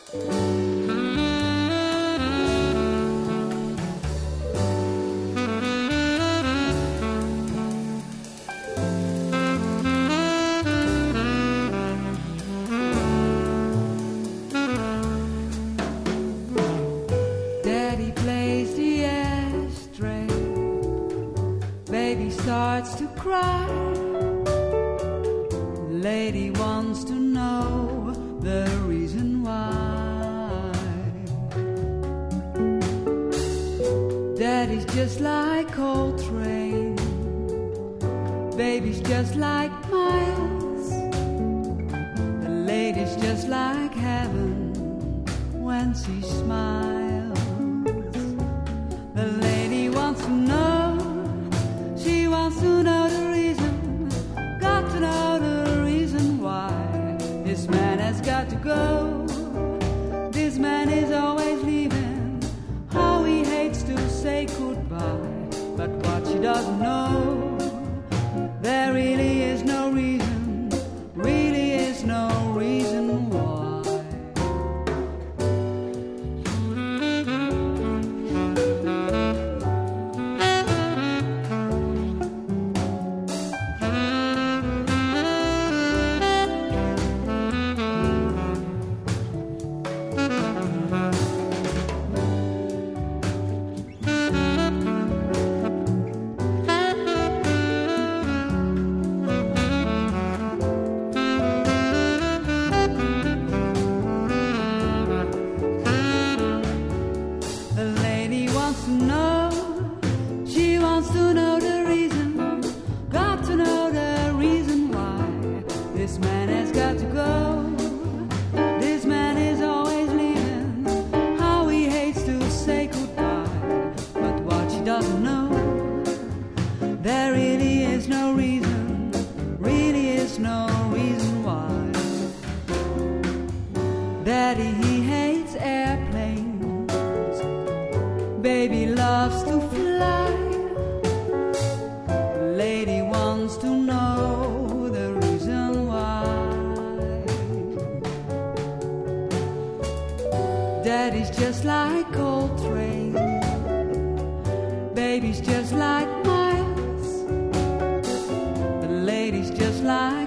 Daddy plays the ashtray. Baby starts to cry. Lady wants to know the reason why. Daddy's just like Coltrane. Baby's just like Miles. The lady's just like heaven when she smiles. The lady wants to know. She wants to know the reason. Got to know the reason why. This man has got to go. This man is always leaving. How he hates to say goodbye. But what she doesn't know, there really is no reason. Really is no reason why. This man has got to go. This man is always leaving. How he hates to say goodbye. But what she doesn't know, there really is no reason. Really is no reason why. Daddy, he hates airplanes. Baby loves to fly. Lady wants to know the reason why. Daddy's just like Coltrane. Baby's just like Miles. The lady's just like